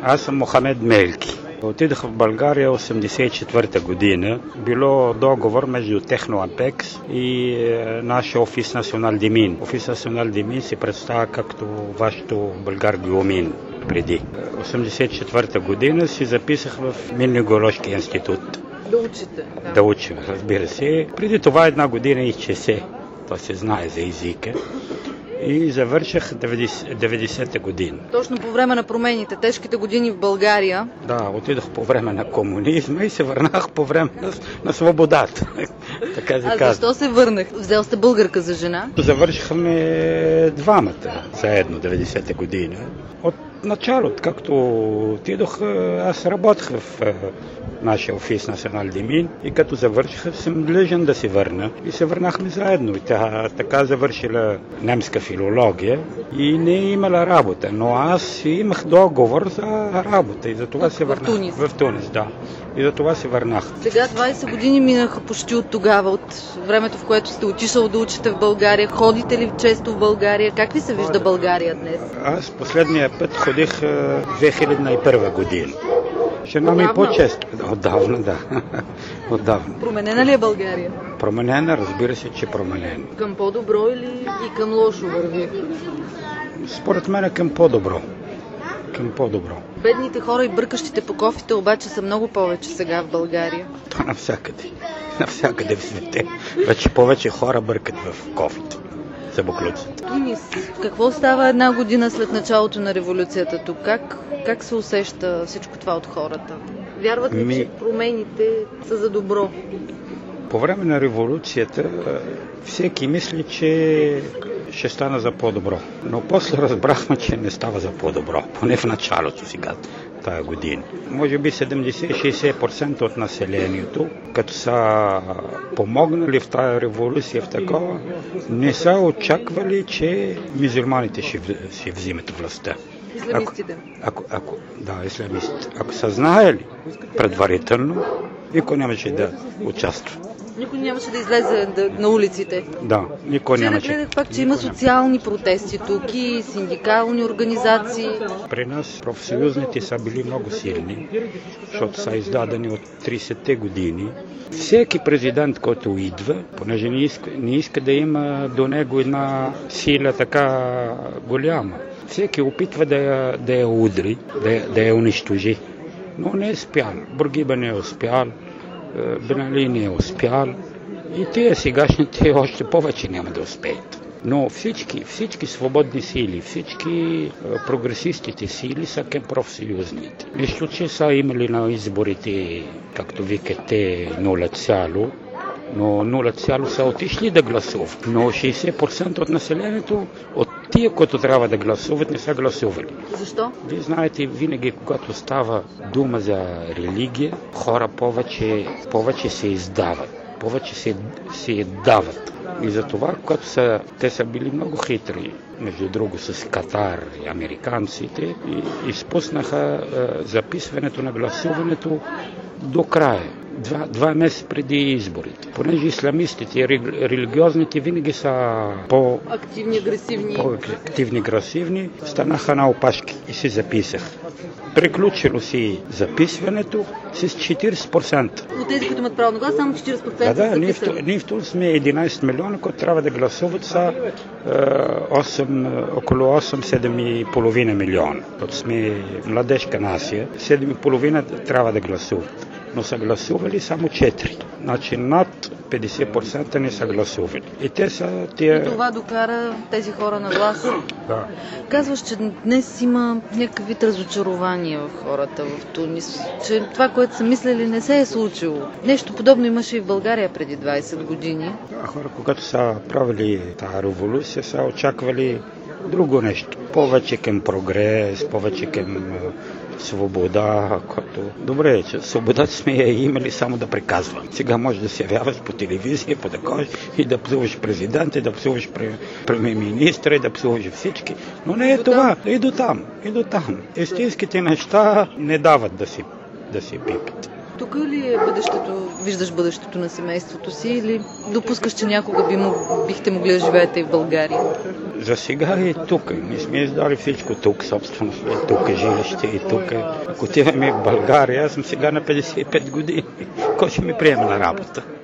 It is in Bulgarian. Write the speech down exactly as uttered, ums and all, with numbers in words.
Аз съм Мохамед Мелки. Отидох в България осемдесет и четвърта година. Било договор между Техноапекс и нашия офис Национал Димин. Офис Национал Димин се представя както вашето Българ Геомин преди. осемдесет и четвърта година си записах в Минно-геоложки институт. Да учите? Да, да учим, разбира се. Преди това една година изчесе. То се знае за езика. И завърших деветдесета година. Точно по време на промените, тежките години в България. Да, отидох по време на комунизма и се върнах по време на, на свободата. Така се а казва. защо се върнах? Взел сте българка за жена? Завършихме двамата заедно деветдесета година. От началото, както отидох, аз работех в нашия офис Национал Димин и като завърших, съм длъжен да се върна. И се върнахме заедно. И тя така завършила немска филология и не е имала работа. Но аз имах договор за работа и за това се върнах. В Тунис? В Тунис, да. И за това се върнах. Сега двайсет години минаха почти от тогава, от времето, в което сте отишъл да учите в България. Ходите ли често в България? Как ви се вижда България днес? Аз последния път ходих две хиляди и първа година. Жена ми по-често. Отдавна, да. Отдавна. Променена ли е България? Променена, разбира се, че променена. Към по-добро или и към лошо върви? Според мен е към по-добро. Към по-добро. Бедните хора и бъркащите по кофите обаче са много повече сега в България. То навсякъде. Навсякъде в свете. Вече повече хора бъркат в кофите. За буклуците. Тунис. Какво става една година след началото на революцията тук? Как, как се усеща всичко това от хората? Вярват ли, Ми... че промените са за добро? По време на революцията всеки мисли, че ще стана за по-добро. Но после разбрахме, че не става за по-добро. Поне в началото сега, тая година. Може би седемдесет-шейсет процента от населението, като са помогнали в тая революция, в такова, не са очаквали, че мюсюлманите ще, ще взимат властта. Исламистите. Ако, ако, ако, да, исламистите. Ако са знаели предварително, никой нямаше да участва. Никой нямаше да излезе на улиците. Да, никой Вчера нямаше. гледах пак, че има социални протести тук и синдикални организации. При нас профсъюзните са били много силни, защото са издадени от тридесетте години. Всеки президент, който идва, понеже не иска, не иска да има до него една сила така голяма, всеки опитва да я, да я удри, да я, да я унищожи. Но не е успял. Бургиба не е успял, Бен Али не е успял и тия сегашните още повече няма да успеят. Но всички, всички свободни сили, всички прогресистите сили са към профсъюзните. Нищо, че са имали на изборите, както викате, нула цяло, но нула цяло са отишли да гласуват. Но шейсет процента от населението, от тия, които трябва да гласуват, не са гласували. Защо? Вие знаете, винаги, когато става дума за религия, хора повече, повече се издават, повече се, се дават. И затова, когато са, те са били много хитри, между друго с Катар и американците, и изпуснаха е, записването на гласуването до края. Два, два месеца преди изборите. Понеже исламистите и религиозните винаги са по-активни, агресивни, по-активни, агресивни, станаха на опашки и се записах. Приключило си записването с четиридесет процента. От тези, които имат право на глас, само четиридесет процента да, да, са ние в, ние в Тунис сме единайсет милиона, които трябва да гласуват са осем, около осем-седем и половина милиона. Като сме младежка нация, седем и половина трябва да гласуват. Но са гласували само четири. Значи над петдесет процента не са гласували. И те са тия... И това докара тези хора на власт. Да. Казваш, че днес има някакъв вид разочарование в хората в Тунис. Че това, което са мислили, не се е случило. Нещо подобно имаше и в България преди двайсет години. Хора, когато са правили тази революция, са очаквали друго нещо. Повече към прогрес, повече към свобода, като... Добре, че свободата сме я имали само да приказва. Сега можеш да се явяваш по телевизия, по такова и да псуваш президента, и да псуваш премиер-министра, и да псуваш всички. Но не е това. И до там. И до там. Истинските неща не дават да си, да си пипат. Тук ли е бъдещето, виждаш бъдещето на семейството си или допускаш, че някога би мог, бихте могли да живеете и в България? За сега е тук. Ние сме издали всичко тук, собственост е тук, жилище е тук. Ако отиваме в България, аз съм сега на петдесет и пет години. Кой ще ми приеме на работа?